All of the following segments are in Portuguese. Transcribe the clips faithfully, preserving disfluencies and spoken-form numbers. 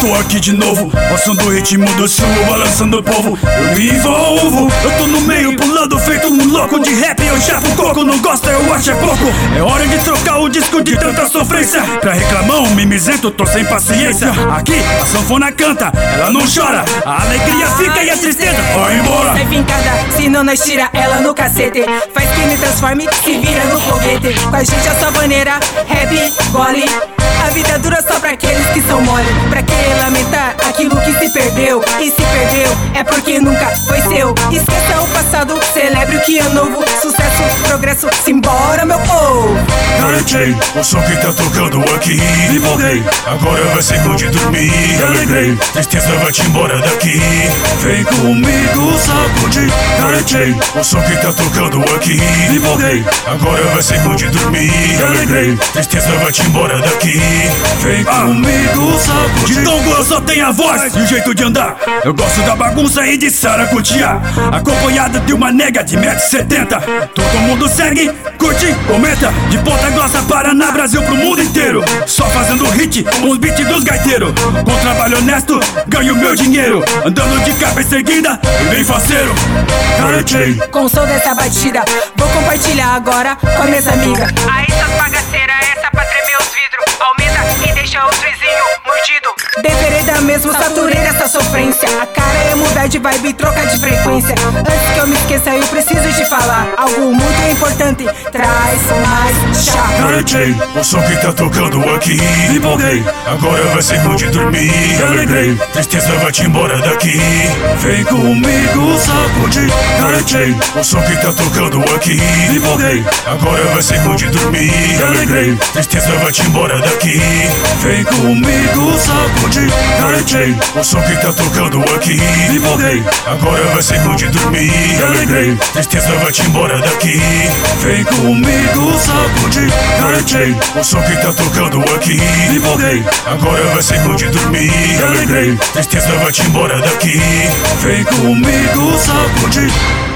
Tô aqui de novo, passando o ritmo do sul, balançando o povo. Eu me envolvo, eu tô no meio, pulando feito um louco. De rap eu chapo coco, não gosta eu acho é pouco. É hora de trocar o disco de tanta sofrência. Pra reclamar um mimizento, tô sem paciência. Aqui a sanfona canta, ela não chora. A alegria fica e a tristeza vai embora. Sai fincada, senão nós tira ela no cacete. Faz que me transforme, se vira no foguete. Com a gente é só maneira, rap, gole. A vida dura só pra aqueles que são mole. Pra que lamentar aquilo que se perdeu? E se perdeu é porque nunca foi seu. Esqueça o passado, celebre o que é novo. Sucesso, progresso, simbora meu povo. Garantei o som que tá tocando aqui. Me empolguei, agora vai ser bom de dormir. Alegrei, tristeza vai-te embora daqui. Vem comigo, sacude. Garantei o som que tá tocando aqui. Me empolguei, agora vai ser bom de dormir. Alegrei, tristeza vai-te embora daqui. Vem comigo, sacude. De tongo eu só tenho a voz e o jeito de andar. Eu gosto da bagunça e de saracutear, acompanhado de uma nega de um metro e setenta. Todo mundo segue, curte, comenta. De Ponta Grossa, Paraná, Brasil pro mundo inteiro. Só fazendo hit com os beats dos gaiteiros. Com trabalho honesto, ganho meu dinheiro. Andando de cabeça erguida e bem faceiro. Garantei. Com o som dessa batida, vou compartilhar agora com as minhas amigas. Aí essas bagaceiras, essa pra tremer os vidros. Aumenta e deixa os vizinhos mordido. Devereda mesmo, saturei dessa sofrência. A cara é mudar de vibe e trocar de frequência. Antes que eu me esqueça, eu preciso te falar algo muito importante. Traz mais chá. Garantei o som que tá tocando aqui. Me empolguei, agora vai ser bom de dormir. Alegrei, tristeza vai-te embora daqui. Vem comigo, sacude. Garantei o som que tá tocando aqui. Me empolguei, agora vai ser bom de dormir. Alegrei, tristeza vai-te embora daqui. Vem comigo, sacude. Garantei o som que tá tocando aqui. Me empolguei, agora vai ser bom de dormir. Alegrei, tristeza vai-te embora daqui. Vem comigo, sacude. Garantei o som que tá tocando aqui. Me empolguei, agora vai ser bom de dormir. Alegrei, tristeza vai-te embora daqui. Vem comigo, sacude.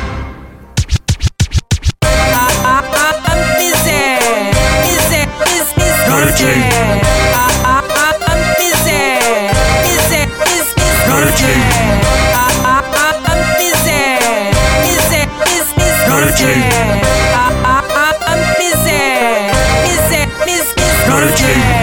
Garantei. Garantei.